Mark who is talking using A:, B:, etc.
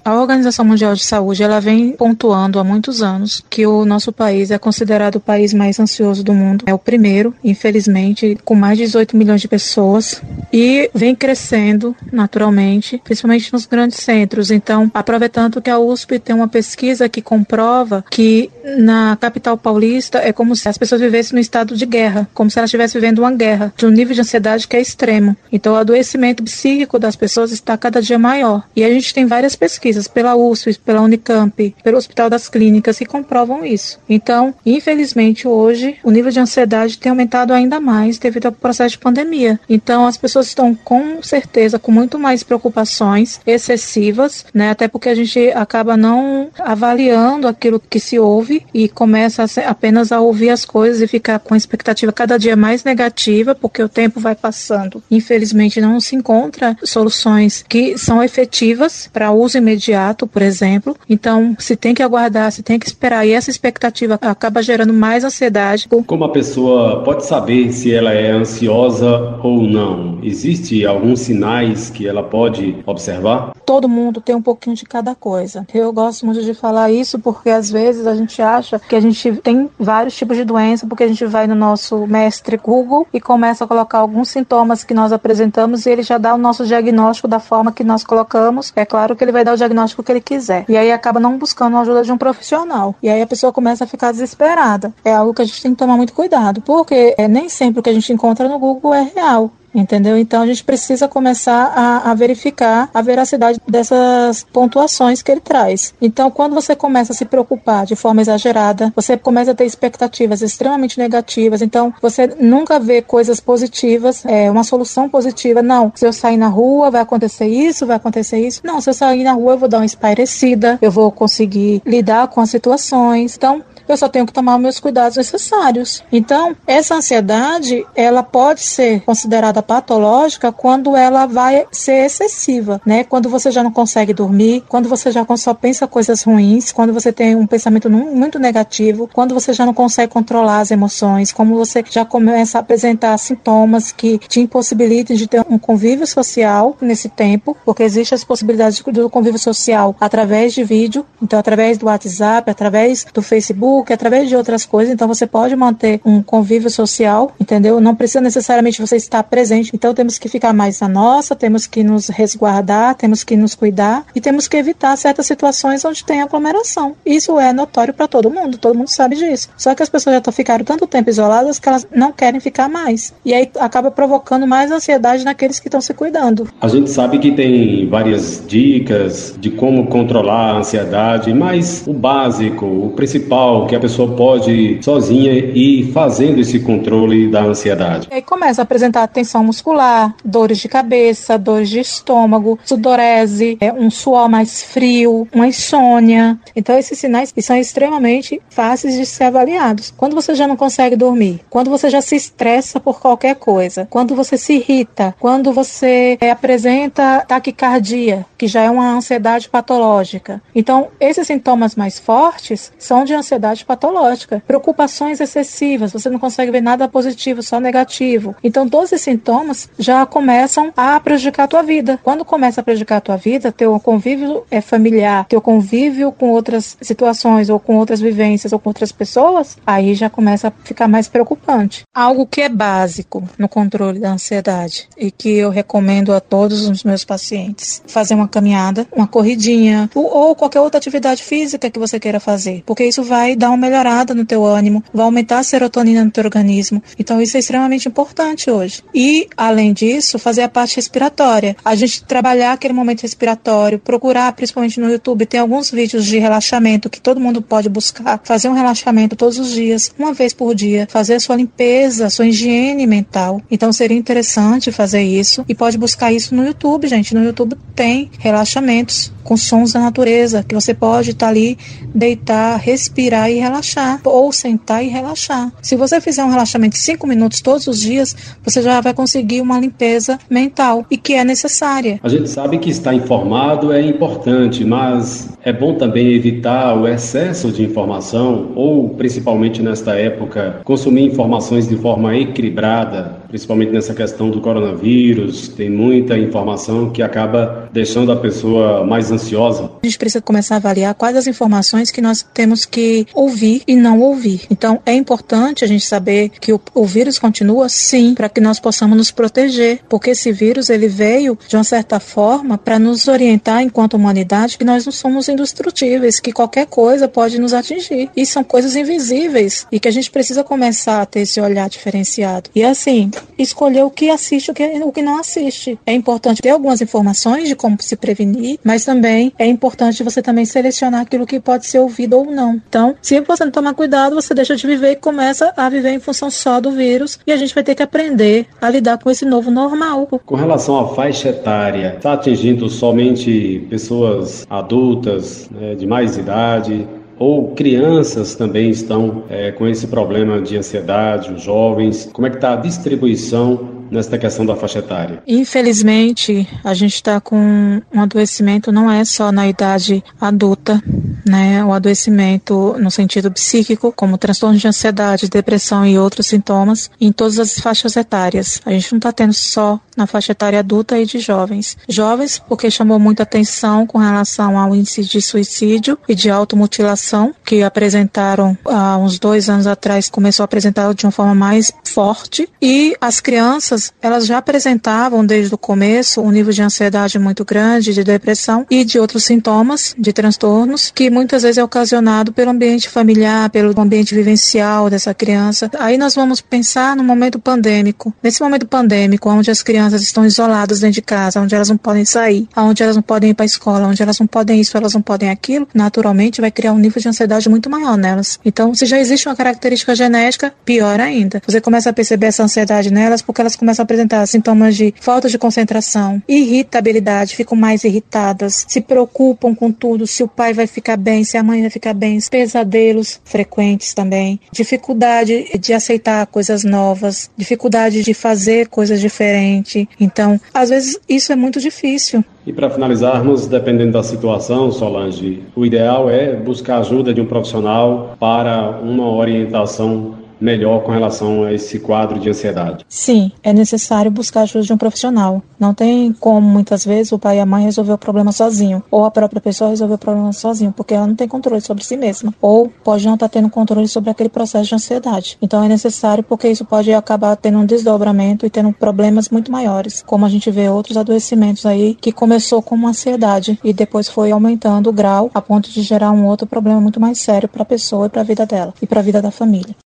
A: A Organização Mundial de Saúde, ela vem pontuando há muitos anos que o nosso país é considerado o país mais ansioso do mundo. É o primeiro, infelizmente, com mais de 18 milhões de pessoas e vem crescendo naturalmente, principalmente nos grandes centros. Então, aproveitando que a USP tem uma pesquisa que comprova que na capital paulista é como se as pessoas vivessem num estado de guerra, como se elas estivessem vivendo uma guerra, de um nível de ansiedade que é extremo. Então, o adoecimento psíquico das pessoas está cada dia maior. E a gente tem várias pesquisas pela USP, pela Unicamp, pelo Hospital das Clínicas que comprovam isso. Então, infelizmente, hoje, o nível de ansiedade tem aumentado ainda mais devido ao processo de pandemia. Então, as pessoas estão, com certeza, com muito mais preocupações excessivas, né? Até porque a gente acaba não avaliando aquilo que se ouve e começa apenas a ouvir as coisas e ficar com a expectativa cada dia mais negativa, porque o tempo vai passando. Infelizmente, não se encontra soluções que são efetivas para uso imediato, por exemplo. Então, se tem que aguardar, se tem que esperar, e essa expectativa acaba gerando mais ansiedade.
B: Como a pessoa pode saber se ela é ansiosa ou não? Existe alguns sinais que ela pode observar?
A: Todo mundo tem um pouquinho de cada coisa. Eu gosto muito de falar isso porque às vezes a gente acha que a gente tem vários tipos de doença porque a gente vai no nosso mestre Google e começa a colocar alguns sintomas que nós apresentamos e ele já dá o nosso diagnóstico da forma que nós colocamos. É claro que ele vai dar o diagnóstico que ele quiser. E aí acaba não buscando a ajuda de um profissional. E aí a pessoa começa a ficar desesperada. É algo que a gente tem que tomar muito cuidado, porque nem sempre o que a gente encontra no Google é real. Entendeu? Então a gente precisa começar a verificar a veracidade dessas pontuações que ele traz. Então, quando você começa a se preocupar de forma exagerada, você começa a ter expectativas extremamente negativas. Então, você nunca vê coisas positivas, uma solução positiva. Não, se eu sair na rua vai acontecer isso, vai acontecer isso. Não, se eu sair na rua eu vou dar uma espairecida, eu vou conseguir lidar com as situações. Então, eu só tenho que tomar meus cuidados necessários. Então, essa ansiedade, ela pode ser considerada patológica quando ela vai ser excessiva, né? Quando você já não consegue dormir, quando você já só pensa coisas ruins, quando você tem um pensamento muito negativo, quando você já não consegue controlar as emoções, como você já começa a apresentar sintomas que te impossibilitam de ter um convívio social nesse tempo, porque existe as possibilidades do convívio social através de vídeo, então através do WhatsApp, através do Facebook, através de outras coisas. Então você pode manter um convívio social, entendeu? Não precisa necessariamente você estar presente. Então temos que ficar mais na nossa, temos que nos resguardar, temos que nos cuidar e temos que evitar certas situações onde tem aglomeração. Isso é notório para todo mundo sabe disso. Só que as pessoas já ficaram tanto tempo isoladas que elas não querem ficar mais. E aí acaba provocando mais ansiedade naqueles que estão se cuidando.
B: A gente sabe que tem várias dicas de como controlar a ansiedade, mas o básico, o principal, que a pessoa pode sozinha ir fazendo esse controle da ansiedade.
A: E aí começa a apresentar tensão muscular, dores de cabeça, dores de estômago, sudorese, um suor mais frio, uma insônia. Então esses sinais são extremamente fáceis de ser avaliados. Quando você já não consegue dormir, quando você já se estressa por qualquer coisa, quando você se irrita, quando você apresenta taquicardia, que já é uma ansiedade patológica. Então esses sintomas mais fortes são de ansiedade patológica. Preocupações excessivas, você não consegue ver nada positivo, só negativo. Então todos esses sintomas já começam a prejudicar a tua vida. Quando começa a prejudicar a tua vida, teu convívio familiar, teu convívio com outras situações ou com outras vivências ou com outras pessoas, aí já começa a ficar mais preocupante. Algo que é básico no controle da ansiedade e que eu recomendo a todos os meus pacientes: fazer uma caminhada, uma corridinha ou qualquer outra atividade física que você queira fazer, porque isso vai dar uma melhorada no teu ânimo, vai aumentar a serotonina no teu organismo. Então isso é extremamente importante hoje. E, além disso, fazer a parte respiratória. A gente trabalhar aquele momento respiratório, procurar, principalmente no YouTube, tem alguns vídeos de relaxamento que todo mundo pode buscar. Fazer um relaxamento todos os dias, uma vez por dia. Fazer a sua limpeza, a sua higiene mental. Então seria interessante fazer isso. E pode buscar isso no YouTube, gente. No YouTube tem relaxamentos com sons da natureza, que você pode estar ali, deitar, respirar e relaxar, ou sentar e relaxar. Se você fizer um relaxamento de 5 minutos todos os dias, você já vai conseguir uma limpeza mental, e que é necessária.
B: A gente sabe que estar informado é importante, mas é bom também evitar o excesso de informação, ou, principalmente nesta época, consumir informações de forma equilibrada, principalmente nessa questão do coronavírus, tem muita informação que acaba deixando a pessoa mais ansiosa.
A: A gente precisa começar a avaliar quais as informações que nós temos que ouvir e não ouvir. Então, é importante a gente saber que o vírus continua, sim, para que nós possamos nos proteger, porque esse vírus ele veio, de uma certa forma, para nos orientar enquanto humanidade que nós não somos indestrutíveis, que qualquer coisa pode nos atingir. E são coisas invisíveis e que a gente precisa começar a ter esse olhar diferenciado. E assim, escolher o que assiste e o que não assiste. É importante ter algumas informações de como se prevenir, mas também é importante você também selecionar aquilo que pode ser ouvido ou não. Então, se você não tomar cuidado, você deixa de viver e começa a viver em função só do vírus, e a gente vai ter que aprender a lidar com esse novo normal.
B: Com relação à faixa etária, está atingindo somente pessoas adultas, né, de mais idade, ou crianças também estão com esse problema de ansiedade, os jovens? Como é que está a distribuição nesta questão da faixa etária?
A: Infelizmente, a gente está com um adoecimento, não é só na idade adulta, né? O adoecimento no sentido psíquico, como transtorno de ansiedade, depressão e outros sintomas, em todas as faixas etárias. A gente não está tendo só na faixa etária adulta e de jovens. Jovens, porque chamou muita atenção com relação ao índice de suicídio e de automutilação, que apresentaram há uns 2 anos atrás, começou a apresentar de uma forma mais forte. E as crianças, elas já apresentavam desde o começo um nível de ansiedade muito grande, de depressão e de outros sintomas, de transtornos, que muitas vezes é ocasionado pelo ambiente familiar, pelo ambiente vivencial dessa criança. Aí nós vamos pensar no momento pandêmico. Nesse momento pandêmico, onde as crianças estão isoladas dentro de casa, onde elas não podem sair, onde elas não podem ir para a escola, onde elas não podem isso, elas não podem aquilo, naturalmente vai criar um nível de ansiedade muito maior nelas. Então, se já existe uma característica genética, pior ainda. Você começa a perceber essa ansiedade nelas porque elas começam a apresentar sintomas de falta de concentração, irritabilidade, ficam mais irritadas, se preocupam com tudo, se o pai vai ficar bem, se a mãe vai ficar bem, pesadelos frequentes também, dificuldade de aceitar coisas novas, dificuldade de fazer coisas diferentes. Então, às vezes isso é muito difícil.
B: E para finalizarmos, dependendo da situação, Solange, o ideal é buscar a ajuda de um profissional para uma orientação melhor com relação a esse quadro de ansiedade.
A: Sim, é necessário buscar a ajuda de um profissional. Não tem como, muitas vezes, o pai e a mãe resolver o problema sozinho, ou a própria pessoa resolver o problema sozinho, porque ela não tem controle sobre si mesma, ou pode não estar tendo controle sobre aquele processo de ansiedade. Então é necessário, porque isso pode acabar tendo um desdobramento e tendo problemas muito maiores, como a gente vê outros adoecimentos aí, que começou com uma ansiedade e depois foi aumentando o grau a ponto de gerar um outro problema muito mais sério para a pessoa e para a vida dela, e para a vida da família.